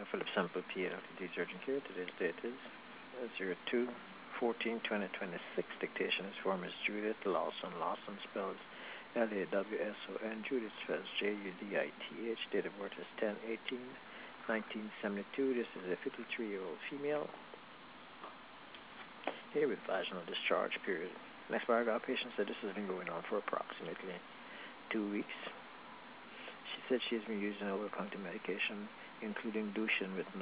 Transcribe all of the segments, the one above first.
Philip Sample PLTD Urgent Care. Today's date is 02/14/2026. Dictation is for Ms. Judith Lawson. Lawson spells Lawson. Judith spells Judith. Date of birth is 10/18/1972. This is a 53-year-old female. Here with vaginal discharge period. Next paragraph, patient said this has been going on for approximately 2 weeks. She said she has been using over-the-counter medication, including Dushin, with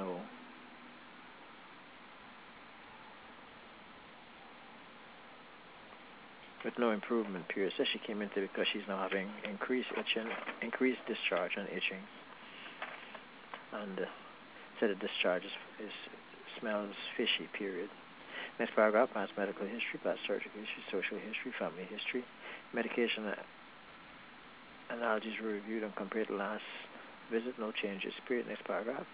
no improvement period. Says she came into it because she's now having increased itching, increased discharge and itching, and said the discharge smells fishy period. Next paragraph, past medical history, past surgical history, social history, family history, medication analogies were reviewed and compared to last visit, no changes period. Next paragraph.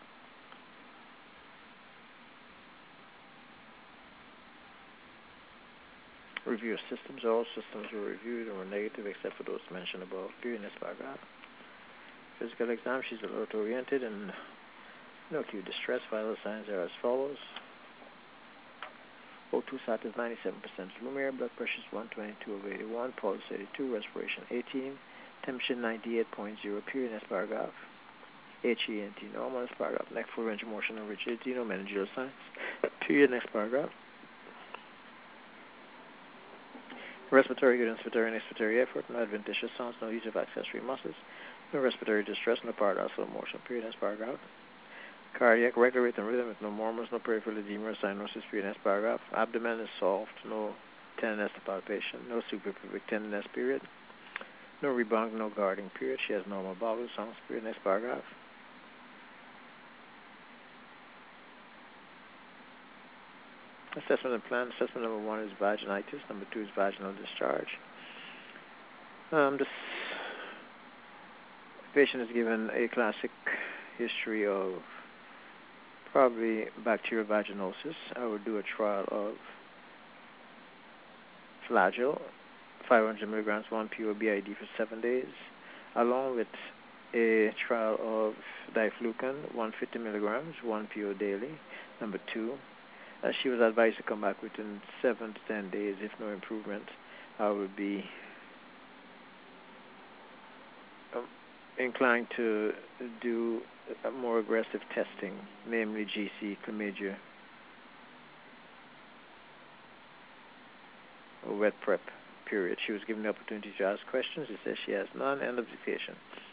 Review of systems. All systems were reviewed and were negative except for those mentioned above period. Next paragraph. Physical exam. She's alert oriented and no acute distress. Vital signs are as follows. O2 sat is 97% room air. Blood pressure is 122/81. Pulse 82. Respiration 18. Temperature 98.0 period. Next paragraph. HENT normal. Next paragraph. Neck full range of motion and rigidity. No meningeal signs period. Next paragraph. Respiratory good, inspiratory and expiratory effort, no adventitious sounds, no use of accessory muscles, no respiratory distress, no paradoxical motion period. Next paragraph. Cardiac regular rate and rhythm with no murmurs, no peripheral edema or cyanosis period. Next paragraph. Abdomen is soft, no tenderness to palpation, no suprapubic tenderness period, no rebound, no guarding period. She has normal bowel sounds period. Next paragraph. Assessment and plan. Assessment number 1 is vaginitis. Number 2 is vaginal discharge. This patient is given a classic history of probably bacterial vaginosis. I would do a trial of Flagyl, 500 milligrams, 1 PO BID for 7 days, along with a trial of diflucan, 150 milligrams, 1 PO daily. Number 2. She was advised to come back within 7 to 10 days. If no improvement, I would be inclined to do more aggressive testing, namely GC, chlamydia, or wet prep period. She was given the opportunity to ask questions. It says she has none. End of dictation.